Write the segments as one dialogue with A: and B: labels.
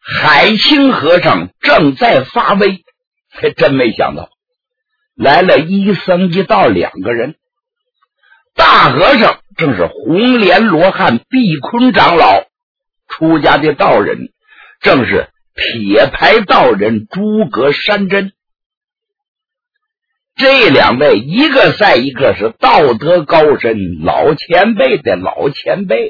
A: 海清和尚正在发威，还真没想到来了一僧一道两个人。大和尚正是红莲罗汉碧坤长老，出家的道人正是铁牌道人诸葛山珍。这两位一个赛一个是道德高深，老前辈的老前辈。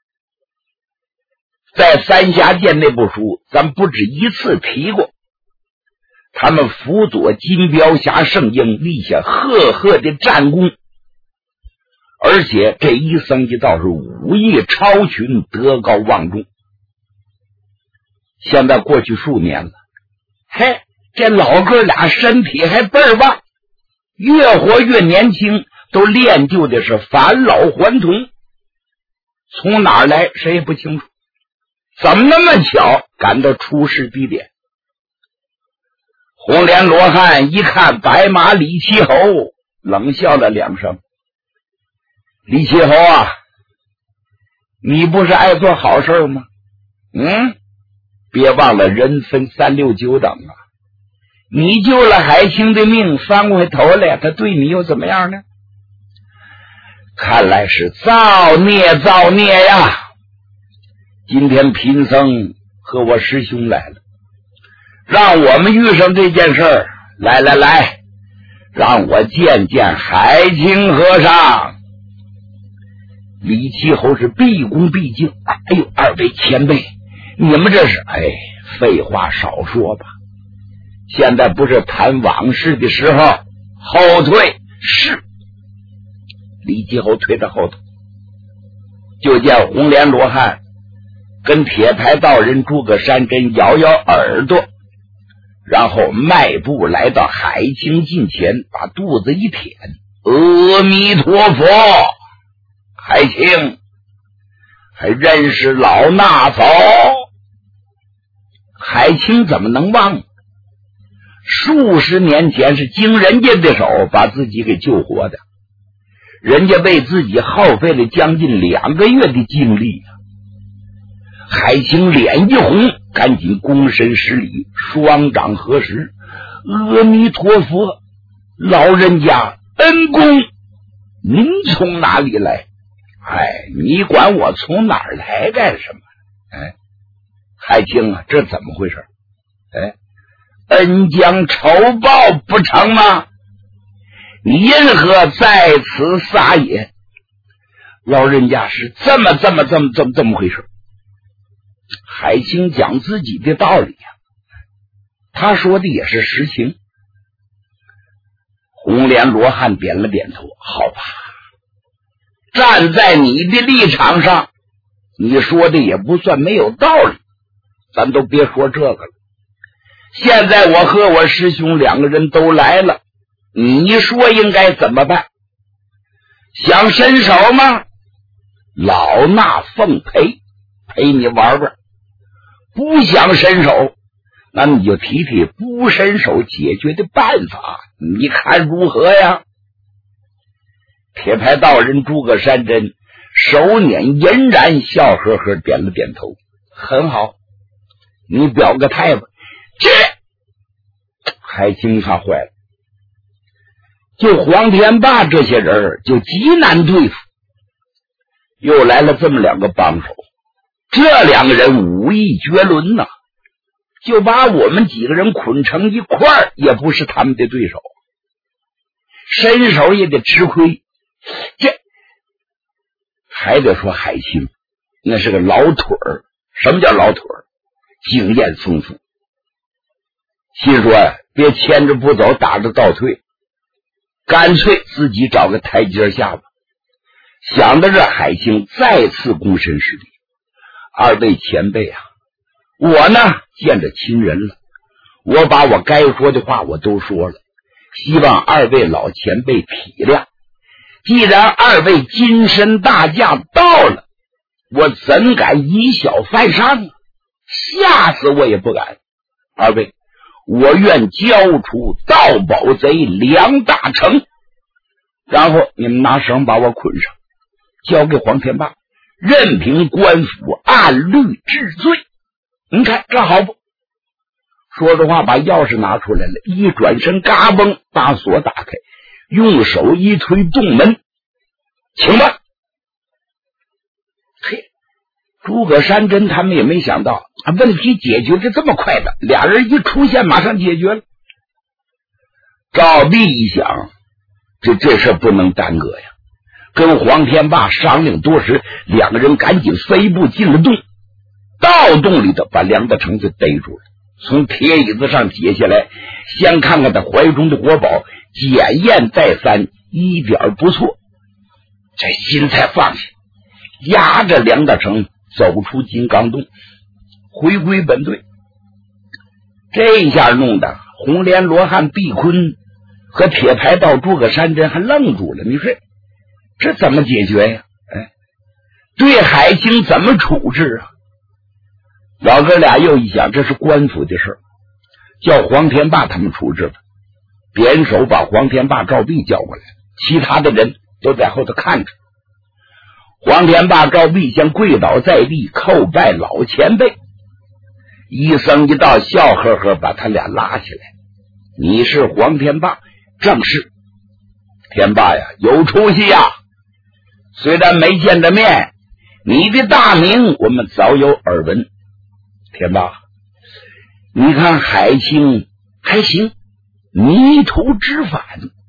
A: 在三峡剑那部书咱不止一次提过，他们辅佐金标侠圣婴立下赫赫的战功，而且这一僧一道是武艺超群，德高望重。现在过去数年了，嘿，这老哥俩身体还倍儿棒，越活越年轻，都练就的是返老还童。从哪儿来谁也不清楚，怎么那么巧赶到出事地点。红莲罗汉一看白马李七侯，冷笑了两声。李七侯啊，你不是爱做好事吗？别忘了人分3、6、9等啊！你救了海清的命，翻过头来他对你又怎么样呢？看来是造孽造孽呀！今天贫僧和我师兄来了，让我们遇上这件事儿，来，让我见见海清和尚。李七侯是毕恭毕敬，哎呦，二位前辈，你们这是废话少说吧，现在不是谈往事的时候，后退。是。李七侯退到后头，就见红莲罗汉跟铁牌道人诸葛山珍摇摇耳朵，然后迈步来到海清近前，把肚子一舔，阿弥陀佛。海清还认识老衲否？海清怎么能忘？数十年前是经人家的手把自己给救活的，人家为自己耗费了将近2个月的精力。海清脸一红，赶紧躬身施礼，双掌合十，阿弥陀佛，老人家恩公，您从哪里来？你管我从哪儿来干什么？海清啊，这怎么回事？恩将仇报不成吗？你因何在此撒野？老人家是这么回事。海清讲自己的道理他说的也是实情。红莲罗汉点了点头，好吧，站在你的立场上，你说的也不算没有道理，咱都别说这个了。现在我和我师兄2个人都来了，你说应该怎么办？想伸手吗？老衲奉陪你玩玩。不想伸手，那你就提提不伸手解决的办法，你看如何呀？铁牌道人诸葛山珍手捻银然，笑呵呵点了点头，很好，你表个态吧。这海清他坏了，就黄天霸这些人就极难对付，又来了这么2个帮手，这2个人武艺绝伦呐，就把我们几个人捆成一块儿，也不是他们的对手，伸手也得吃亏。这还得说海清那是个老腿儿。什么叫老腿儿？经验丰富。心说别牵着不走，打着倒退，干脆自己找个台阶下吧。想到这，海清再次躬身施礼，二位前辈啊，我呢见着亲人了，我把我该说的话我都说了，希望二位老前辈体谅。既然二位金身大驾到了，我怎敢以小犯上啊？吓死我也不敢。二位，我愿交出盗宝贼梁大成，然后你们拿绳把我捆上，交给黄天霸，任凭官府按律治罪。 你看这好不？说着话，把钥匙拿出来了，一转身，嘎嘣，把锁打开，用手一推洞门，请吧。嘿，诸葛山珍他们也没想到问题解决的这么快的，俩人一出现马上解决了。赵壁一想，这事不能耽搁呀，跟黄天霸商量多时，两个人赶紧飞步进了洞，到洞里头把梁大成就逮住了，从铁椅子上解下来，先看看他怀中的国宝，检验再三，一点不错，这心才放下，压着梁大成走出金刚洞，回归本队。这一下弄得红莲罗汉毕坤和铁牌道诸葛山珍还愣住了，你说这怎么解决呀？对海清怎么处置啊？老哥俩又一想，这是官府的事，叫黄天霸他们处置吧。点手把黄天霸、赵壁叫过来，其他的人都在后头看着。黄天霸、赵壁先跪倒在地，叩拜老前辈。一僧一道笑呵呵把他俩拉起来，你是黄天霸？正是。天霸呀，有出息呀！虽然没见着面，你的大名我们早有耳闻。天霸，你看海清还行，迷途知返，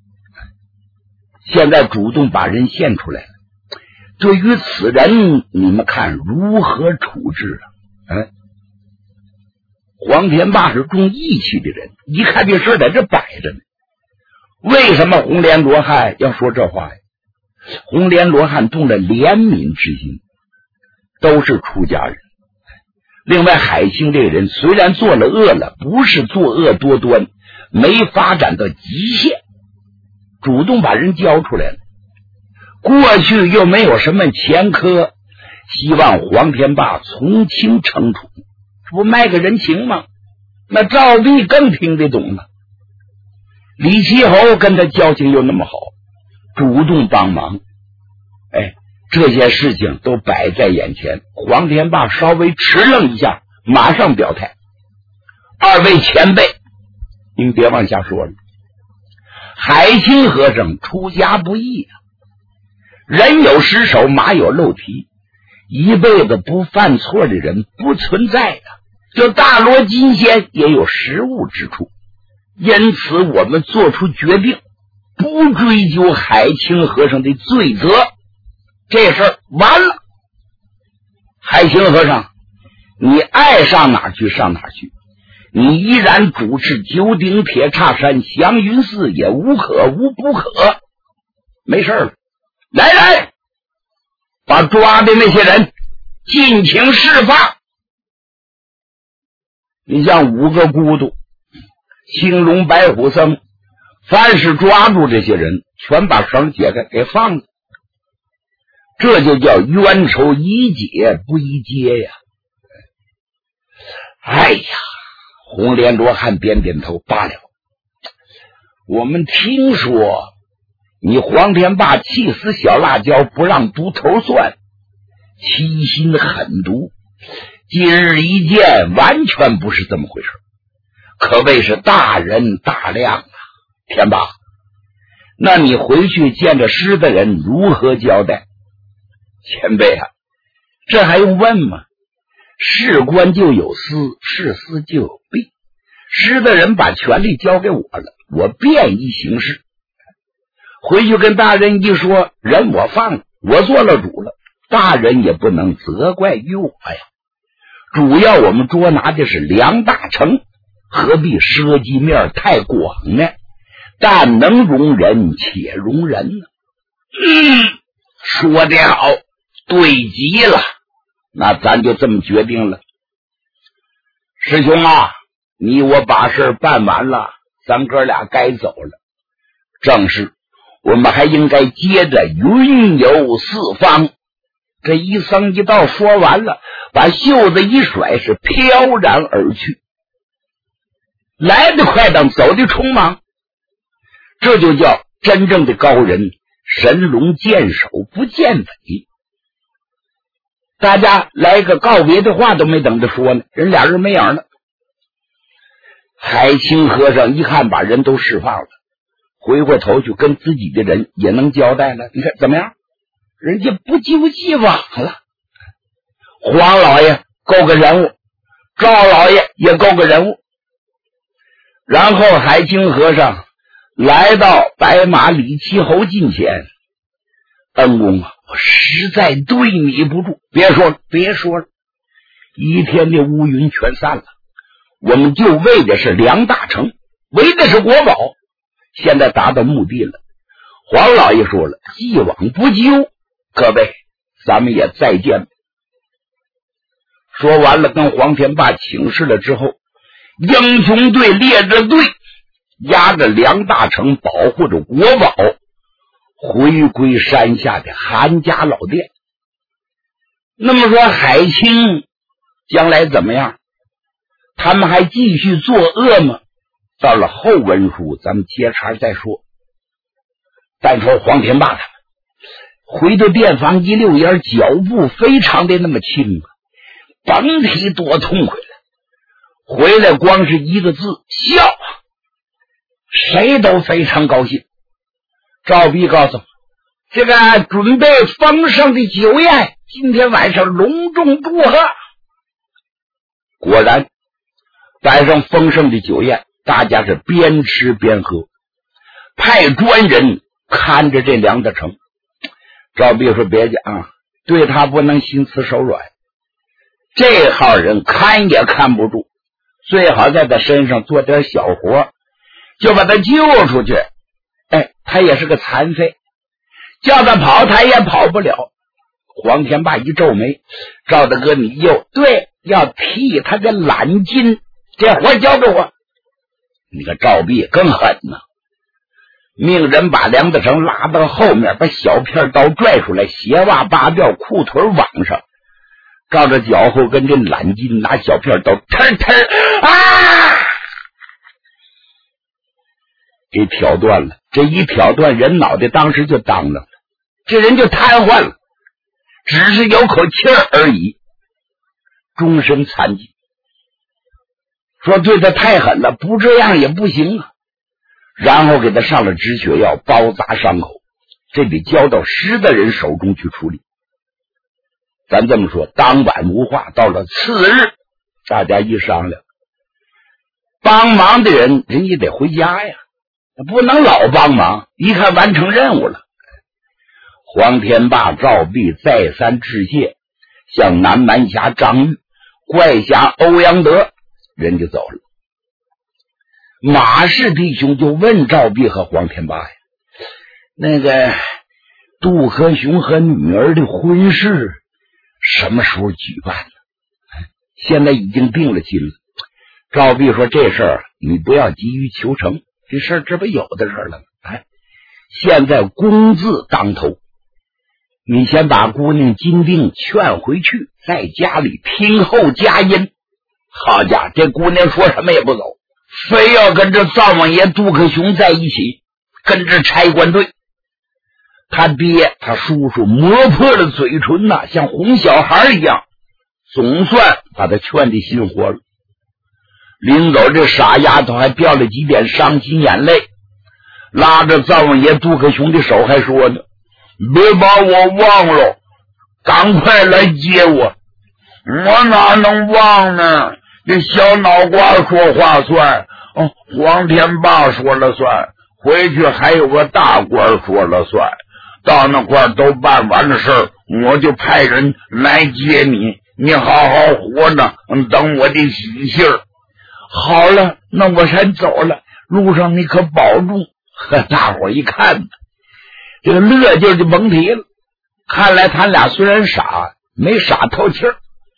A: 现在主动把人献出来了，对于此人你们看如何处置啊？黄天霸是重义气的人，一看这事在这摆着呢。为什么红莲罗汉要说这话呀？红莲罗汉动了怜悯之心，都是出家人。另外海清这人虽然做了恶了，不是作恶多端，没发展到极限，主动把人交出来了，过去又没有什么前科，希望黄天霸从轻惩处，这不卖个人情吗？那赵壁更听得懂了，李奇侯跟他交情又那么好，主动帮忙，这些事情都摆在眼前。黄天霸稍微迟愣一下，马上表态，二位前辈您别往下说了，海清和尚出家不易啊，人有失手，马有漏蹄，一辈子不犯错的人不存在的，就大罗金仙也有失误之处，因此我们做出决定，不追究海清和尚的罪责，这事儿完了。海清和尚，你爱上哪去上哪去，你依然主持九鼎铁叉山祥云寺也无可无不可，没事了。来，把抓的那些人尽情释放。你像五个孤独、青龙白虎僧，凡是抓住这些人，全把绳解开给放了，这就叫冤仇宜解不宜结呀。哎呀，红莲罗汉点点头，罢了。我们听说你黄天霸气死小辣椒，不让毒头算，欺心狠毒，今日一见完全不是这么回事，可谓是大人大量啊。天霸，那你回去见着师的人如何交代？前辈啊，这还用问吗？事官就有私，事私就有弊，师的人把权力交给我了，我便衣行事，回去跟大人一说，人我放了，我做了主了，大人也不能责怪于我呀。主要我们捉拿的是梁大成，何必涉及面太广呢？但能容人且容人呢。说得好，对极了，那咱就这么决定了。师兄啊，你我把事办完了，咱哥俩该走了。正是，我们还应该接着云游四方。这一僧一道说完了，把袖子一甩，是飘然而去。来得快当走得匆忙，这就叫真正的高人，神龙见首不见尾。 大家来个告别的话都没等着说呢，人俩人没影了。海清和尚一看把人都释放了，回过头去跟自己的人也能交代了。你看怎么样？人家不救既往了。黄老爷够个人物，赵老爷也够个人物。然后海清和尚来到白马李七侯近前，恩公啊，我实在对你不住，别说了，一天的乌云全散了，我们就为的是梁大成，为的是国宝，现在达到目的了。黄老爷说了，既往不咎，各位咱们也再见。说完了跟黄天霸请示了之后，英雄队列着队，押着梁大成，保护着国宝，回归山下的韩家老店。那么说海清将来怎么样？他们还继续作恶吗？到了后文书咱们接茬再说。但说黄天霸他们回到店房一溜烟，脚步非常的那么轻，甭提多痛快了。回来光是一个字，笑，谁都非常高兴。赵弼告诉我，这个准备丰盛的酒宴，今天晚上隆重祝贺。果然摆上丰盛的酒宴，大家是边吃边喝，派专人看着这梁大成。赵弼说别讲，对他不能心慈手软，这号人看也看不住，最好在他身上做点小活，就把他救出去。他也是个残废，叫他跑他也跑不了。黄天霸一皱眉，赵大哥你又对，要替他个揽金，这活交给我。你看赵弼更狠呢，命人把梁大成拉到后面，把小片刀拽出来，鞋袜扒掉，裤腿往上，照着脚后跟这揽金，拿小片刀腾腾啊，给挑断了。这一挑断，人脑袋当时就当啷了，这人就瘫痪了，只是有口气而已，终身残疾。说对他太狠了，不这样也不行啊。然后给他上了止血药，包扎伤口，这得交到实的人手中去处理。咱这么说，当晚无话，到了次日，大家一商量，帮忙的人人家得回家呀，不能老帮忙，一看完成任务了。黄天霸、赵弼再三致谢，向南蛮侠张玉、怪侠欧阳德人就走了。马氏弟兄就问赵弼和黄天霸呀，那个杜克雄和女儿的婚事什么时候举办呢？现在已经定了亲了。赵弼说这事儿你不要急于求成，这事儿这不有的事了吗？现在公字当头，你先把姑娘金定劝回去，在家里听候佳音。好家伙，这姑娘说什么也不走，非要跟着灶王爷杜克雄在一起，跟着差官队。他爹他叔叔磨破了嘴唇呐，像哄小孩一样，总算把他劝的心活了。临走这傻丫头还掉了几点伤心眼泪，拉着灶王爷杜克雄的手还说呢，别把我忘了，赶快来接我。我哪能忘呢？这小脑瓜说话算，黄天霸说了算，回去还有个大官说了算，到那块都办完了事儿，我就派人来接你，你好好活着，等我的喜信儿。好了，那我先走了，路上你可保重。大伙一看，这个乐劲就甭提了。看来他俩虽然傻，没傻透气儿。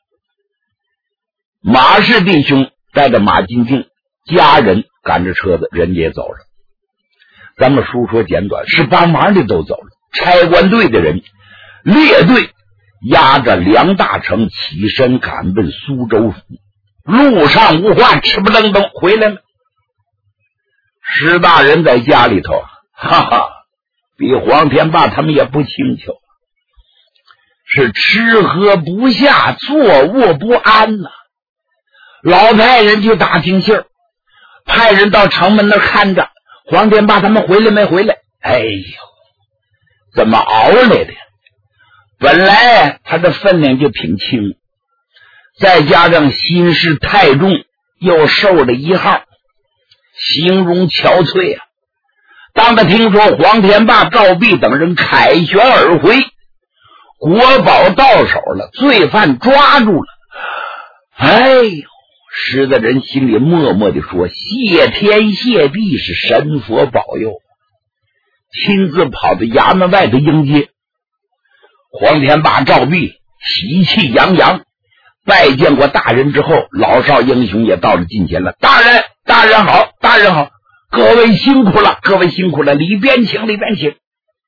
A: 马氏弟兄带着马金定家人赶着车子，人家也走了。咱们书说简短，是帮忙的都走了，差官队的人列队押着梁大成起身赶奔苏州府。路上无话，吃不愣登回来了。石大人在家里头，哈哈，比黄天霸他们也不轻巧。 是吃喝不下，坐卧不安呐。老派人就打听信儿，派人到城门那看着黄天霸他们回来没回来。哎呦，怎么熬来的？本来他的分量就挺轻，再加上心事太重，又受了一号，形容憔悴啊。当他听说黄天霸、赵弼等人凯旋而回，国宝到手了，罪犯抓住了，哎呦，使得人心里默默地说：谢天谢地，是神佛保佑。亲自跑到衙门外头迎接黄天霸、赵弼，喜气洋洋。拜见过大人之后，老少英雄也到了近前了。大人，大人好，大人好，各位辛苦了，各位辛苦了，里边请，里边请。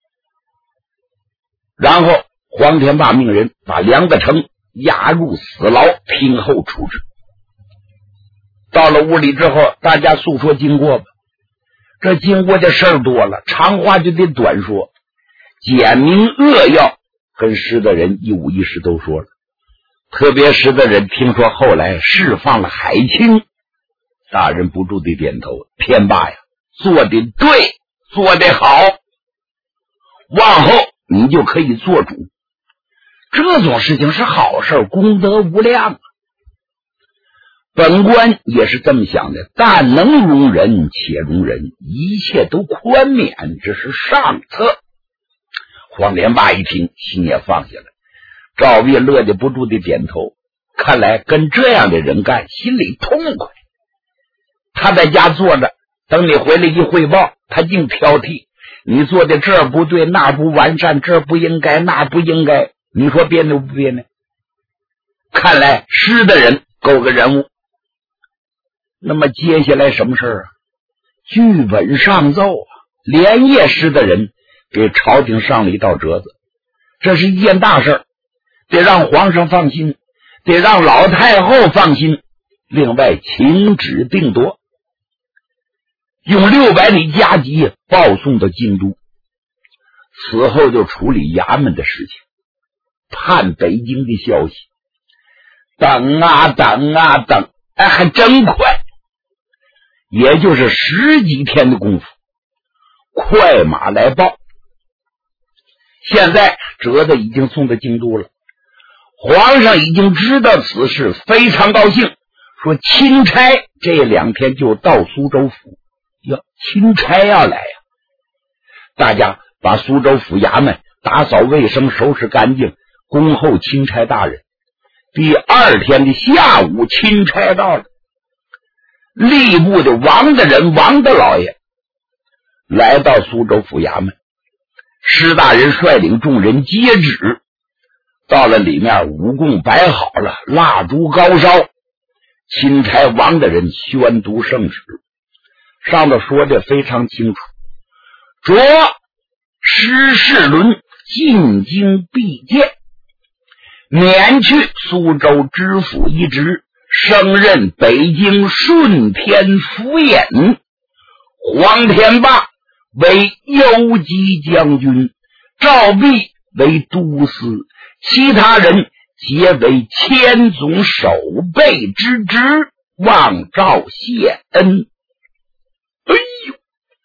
A: 然后黄天霸命人把梁德成押入死牢，听候处置。到了屋里之后，大家诉说经过吧。这经过的事儿多了，长话就得短说，简明扼要，跟识的人一五一十都说了。特别识的人听说后来释放了海清，大人不住地点头。天霸呀，做的对，做的好，往后你就可以做主，这种事情是好事，功德无量啊。本官也是这么想的，但能容人且容人，一切都宽免，这是上策。黄天霸一听，心也放下了。赵弼乐得不住地点头，看来跟这样的人干，心里痛快。他在家坐着，等你回来一汇报，他净挑剔，你做的这不对，那不完善，这不应该，那不应该，你说别扭不别扭？看来识的人够个人物。那么接下来什么事啊？剧本上奏啊，连夜识的人给朝廷上了一道折子，这是一件大事，得让皇上放心，得让老太后放心。另外请旨定夺，用600里加急报送到京都，此后就处理衙门的事情，盼北京的消息。等啊等啊等，哎，还真快，也就是10几天的功夫，快马来报。现在折子已经送到京都了，皇上已经知道此事，非常高兴，说钦差这2天就到苏州府。呀，钦差要来呀！大家把苏州府衙门打扫卫生，收拾干净，恭候钦差大人。第2天的下午，钦差到了，吏部的王大人、王大老爷来到苏州府衙门，施大人率领众人接旨。到了里面，武功摆好了，蜡烛高烧，钦差王大人宣读圣旨，上头说的非常清楚：着施世伦进京必见，免去苏州知府一职，升任北京顺天府尹。黄天霸为游击将军，赵弼为都司，其他人皆为千总守备之职，望召谢恩。哎呦，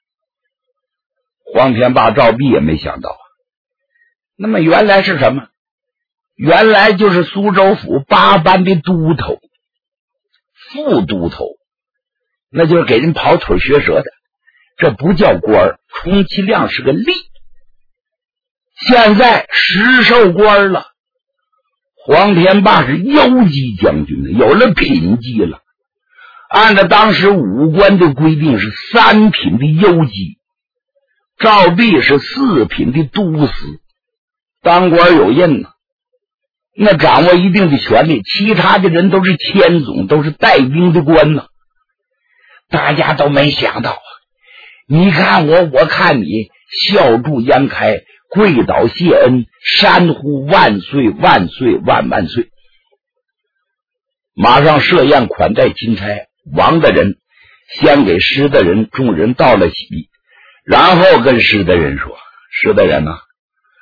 A: 黄天霸、赵弼也没想到啊。那么原来是什么？原来就是苏州府8班的都头、副都头，那就是给人跑腿学舌的，这不叫官，充其量是个吏。现在实授官了，黄天霸是游击将军，有了品级了。按照当时武官的规定是3品的游击，赵弼是4品的都司，当官有印呢，那掌握一定的权力，其他的人都是千总，都是带兵的官呢。大家都没想到啊，你看我，我看你，笑逐颜开，跪倒谢恩，山呼万岁万岁万万岁。马上设宴款待钦差，王大人先给施大人众人道了喜，然后跟施大人说：施大人啊，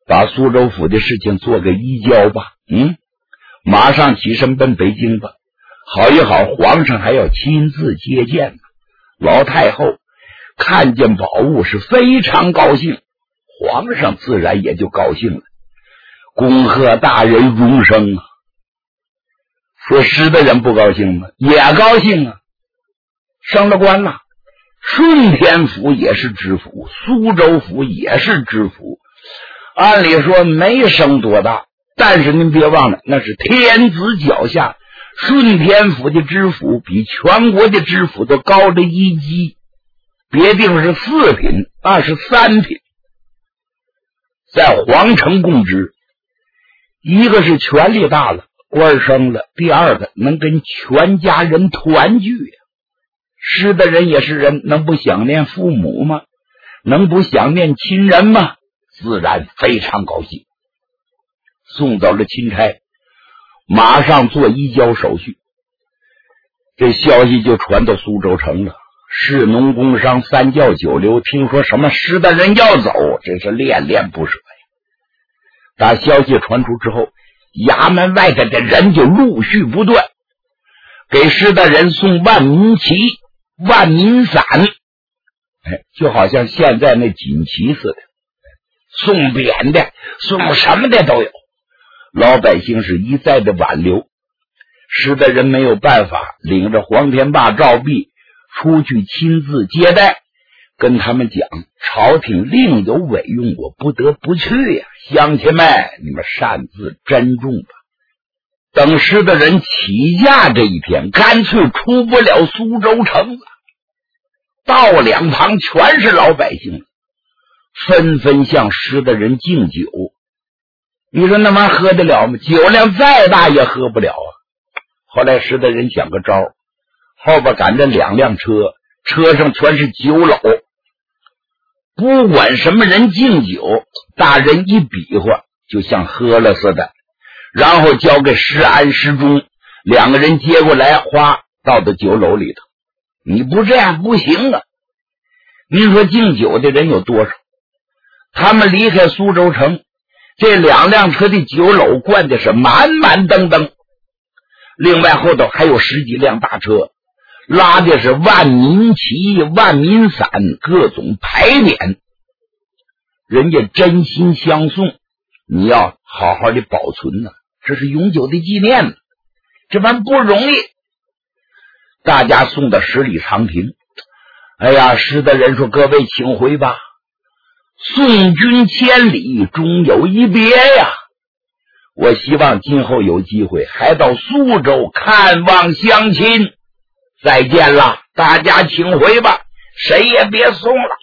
A: 把苏州府的事情做个移交吧。马上起身奔北京吧。好一好，皇上还要亲自接见呢。老太后看见宝物是非常高兴，皇上自然也就高兴了。恭贺大人荣升啊！说实的人不高兴吗？也高兴啊，升了官了。顺天府也是知府，苏州府也是知府，按理说没升多大，但是您别忘了，那是天子脚下。顺天府的知府比全国的知府都高了一级，别定是4品，那是3品。在皇城供职，一个是权力大了，官升了，第二个能跟全家人团聚呀。失的人也是人，能不想念父母吗？能不想念亲人吗？自然非常高兴。送走了钦差，马上做移交手续。这消息就传到苏州城了。士农工商三教九流听说什么失的人要走，真是恋恋不舍呀。打消息传出之后，衙门外头的人就陆续不断，给失的人送万民旗、万民伞，就好像现在那锦旗似的，送匾的、送什么的都有。老百姓是一再的挽留，使得人没有办法，领着黄天霸、赵弼出去亲自接待，跟他们讲朝廷另有委用，我不得不去呀，乡亲们，你们擅自珍重吧。等失的人起驾这一天，干脆出不了苏州城了。道两旁全是老百姓，纷纷向失的人敬酒。你说那玩意儿喝得了吗？酒量再大也喝不了啊。后来失的人想个招，后边赶着2辆车，车上全是酒篓，不管什么人敬酒，大人一比划就像喝了似的，然后交给施安、施忠2个人接过来，花倒到酒篓里头。你不这样不行啊。您说敬酒的人有多少？他们离开苏州城，这2辆车的酒篓灌的是满满登登，另外后头还有10几辆大车，拉的是万民旗、万民伞，各种牌匾，人家真心相送，你要好好的保存呢，这是永久的纪念呢，这玩意儿不容易。大家送到十里长亭，哎呀，失的人说各位请回吧，送君千里终有一别呀，我希望今后有机会还到苏州看望乡亲，再见了，大家请回吧，谁也别送了。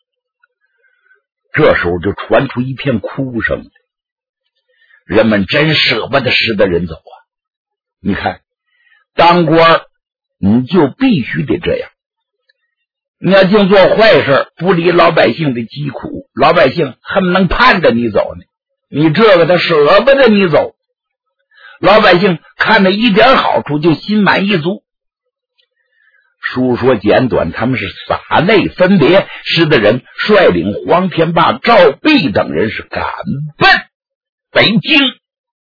A: 这时候就传出一片哭声，人们真舍不得失的人走啊。你看当官你就必须得这样，你要净做坏事，不理老百姓的疾苦，老百姓恨不能盼着你走呢，你这个他舍不得你走，老百姓看了一点好处就心满意足。书说简短，他们是洒泪分别，失的人率领黄天霸、赵弼等人是赶奔北京。